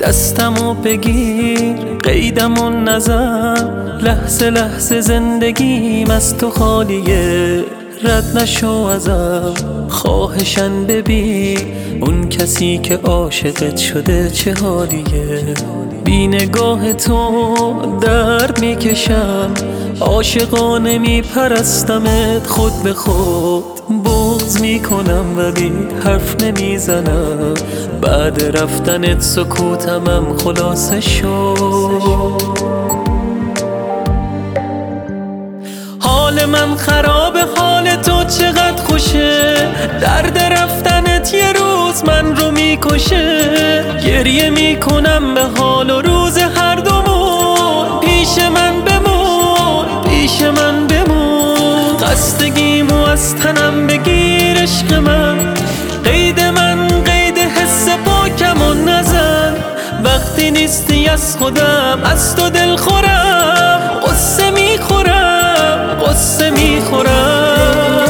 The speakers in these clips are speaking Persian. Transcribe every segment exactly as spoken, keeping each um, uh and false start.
دستمو بگیر قیدمو نزن، لحظه لحظه زندگیم از تو خالیه. رد نشو ازم خواهشن ببین اون کسی که عاشقت شده چه حالیه. بی نگاه تو درد میکشم، عاشقانه میپرستمت خود به خود. بغض میکنم ولی حرف نمیزنم، بعد رفتنت سکوتمم خلاصه شد. حال من خرابه، حال تو چقدر خوشه، درد رفتنت یه روز من رو میکشه. گریه میکنم به حال و روز هر دومون، پیش من بمون پیش من بمون. خستگیمو از تنم بگیر عشق من، قید من قید حس پاکمو نزن. وقتی نیستی از خودم از تو دل خورم، قصه میخورم قصه میخورم.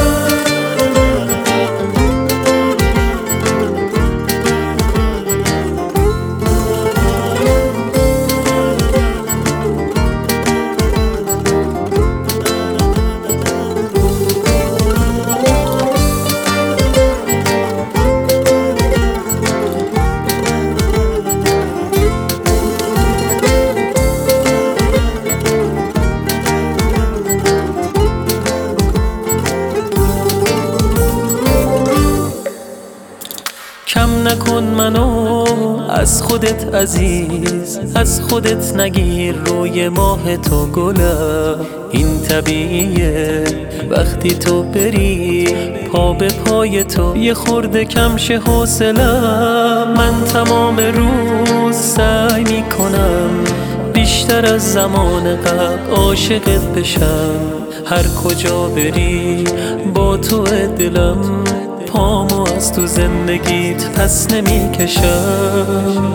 کم نکن منو از خودت عزیز، از خودت نگیر روی ماه تو گلم. این طبیعیه وقتی تو بری، پا به پای تو یه خورده کم شه حوصلم. من تمام روز سعی میکنم بیشتر از زمان قبل عاشقت بشم. هر کجا بری با تو دلم، پامو از تو زندگیت پس نمیکشم.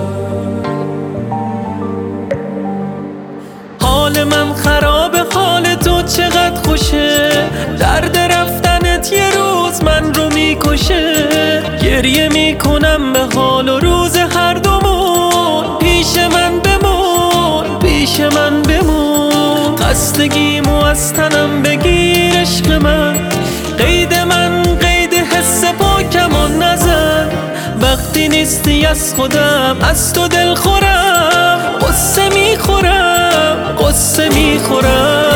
حال من خرابه، حال تو چقدر خوشه، درد رفتنت یه روز من رو میکشه. گریه میکنم به حال و روز هر دومون، پیش من بمون پیش من بمون. خستگیمو از تنم بگیر عشق من، قید من قید حس پاکمو نزن. وقتی نیستی از خودم از تو دل خورم، قصه میخورم قصه میخورم.